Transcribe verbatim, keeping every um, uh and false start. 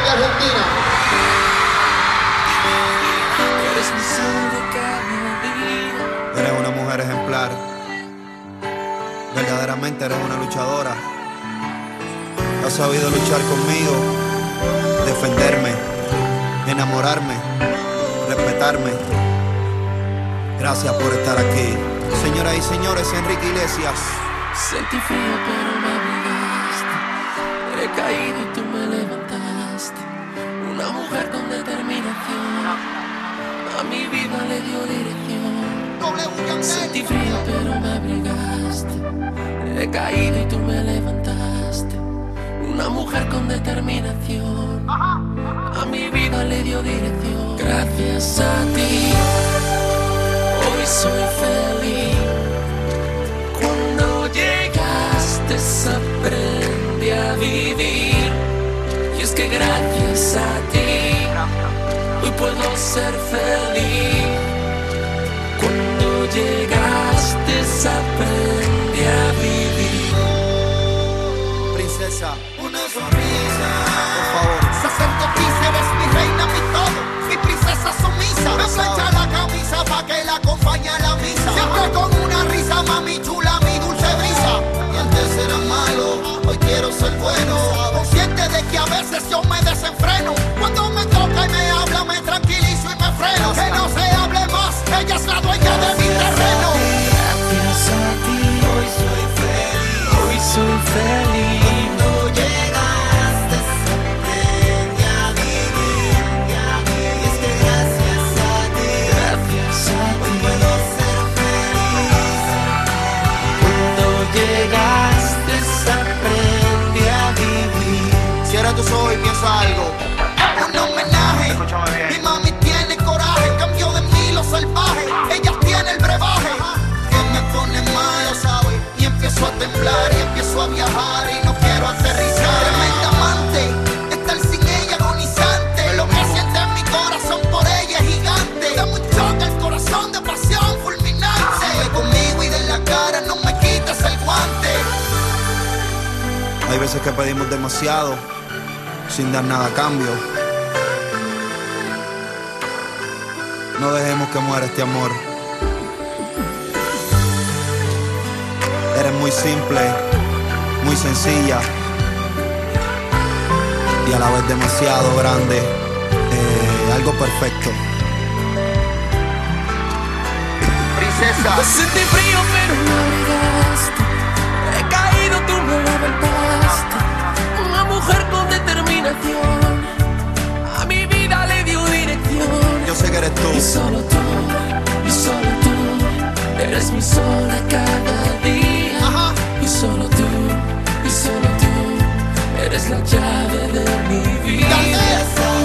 de Argentina. Eres mi sol de cada día. Eres una mujer ejemplar. Verdaderamente eres una luchadora. Has sabido luchar conmigo, defenderme, enamorarme, respetarme. Gracias por estar aquí. Señoras y señores, Enrique Iglesias. Sentí frío pero me abrigaste. He caído y tú me levantaste. Una mujer con determinación. A mi vida le dio dirección. Sentí frío pero me abrigaste. He caído y tú me levantaste. Una mujer con determinación. A mi vida le dio dirección. Gracias a ti hoy soy feliz. Cuando llegaste aprendí a vivir. Y es que gracias a ti hoy puedo ser feliz. Cuando llegaste aprendí a vivir. Princesa, Una sonrisa. por favor. Se acerca a ti, eres mi reina, mi todo. Mi princesa sumisa. Me plancha la camisa pa' que la acompañe a la misa. Siempre con una risa, mami chula, mi dulce brisa. Y antes era malo, hoy quiero ser bueno. Consciente de que a veces yo me desenfreno. Cuando me toca y me habla, me tranquilizo y me freno. Que no se hable más, ella es la dueña de mi terreno. Gracias a ti hoy soy feliz. Hoy soy feliz. Cuando llegaste aprendí a vivir. Y es que gracias a ti, Gracias a hoy ti. puedo ser feliz. Cuando llegaste aprendí a vivir. Cierra tus ojos y piensa algo. Un homenaje. Escúchame bien. Mi mami tiene coraje, cambió de mí lo salvaje. Ella tiene el brebaje que me pone mal, ¿sabe? Y empiezo a temblar y empiezo a viajar y no quiero aterrizar. Tremenda amante, estar sin ella agonizante. Lo que siente en mi corazón por ella es gigante. Da un choque el corazón de pasión fulminante. Sigue conmigo y de la cara no me quites el guante. Hay veces que pedimos demasiado sin dar nada a cambio. No dejemos que muera este amor. Eres muy simple, muy sencilla y a la vez demasiado grande. Eh, algo perfecto. Princesa. Sentí frío pero me abrigaste. He caído, tú me levantaste. Una mujer con determinación. A mi vida le dio dirección. Yo sé que eres tú. Y solo tú, y solo tú eres mi sol a cada día. Ajá. Y solo tú, y solo tú eres la llave de mi vida. Grandeza.